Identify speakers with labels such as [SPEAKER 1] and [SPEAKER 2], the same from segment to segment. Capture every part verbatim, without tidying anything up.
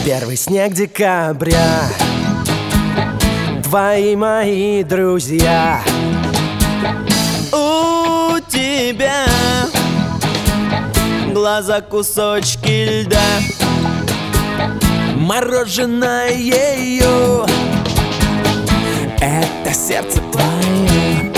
[SPEAKER 1] Первый снег декабря, твои мои друзья.
[SPEAKER 2] У тебя глаза кусочки льда,
[SPEAKER 1] Мороженое ее, это сердце твое,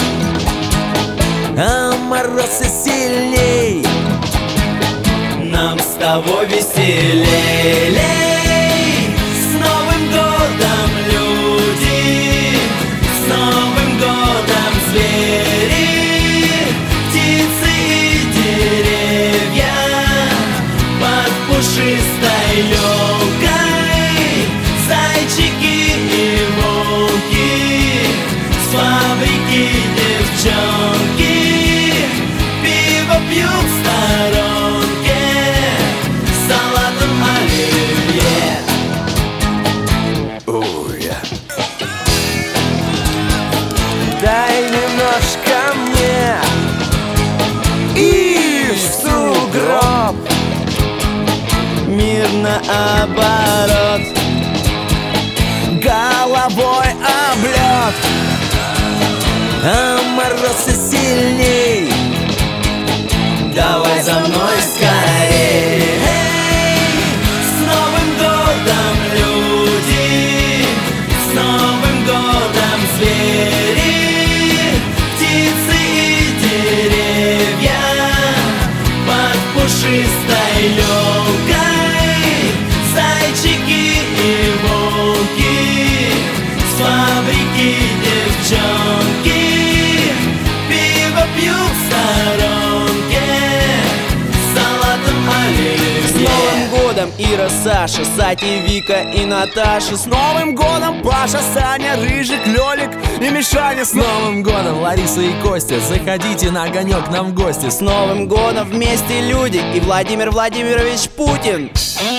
[SPEAKER 1] а мороз и сильней,
[SPEAKER 2] нам с тобой веселей. С Новым годом, люди, с Новым годом, звери, птицы и деревья под пушистой елкой, зайчики и волки, с фабрики девчонки пиво пьют в сторонке с салатом оливье.
[SPEAKER 1] дай немножко мне и в сугроб.
[SPEAKER 2] Мир наоборот,
[SPEAKER 1] Головой об лед, а мороз и сильней,
[SPEAKER 2] давай за мной скорей. С Новым годом, люди, с Новым годом, звери, птицы и деревья под пушистой елкой, зайчики и волки, с фабрики девчонки пиво пьют в сторонке с салатом оливье.
[SPEAKER 1] С Новым годом, Ира, Саша, Сати, Вика и Наташа. С Новым годом, Паша, Саня, Рыжик, Лёлик и Мишаня. С Новым годом, Лариса и Костя, заходите на огонек к нам в гости.
[SPEAKER 2] С Новым годом вместе люди и Владимир Владимирович Путин.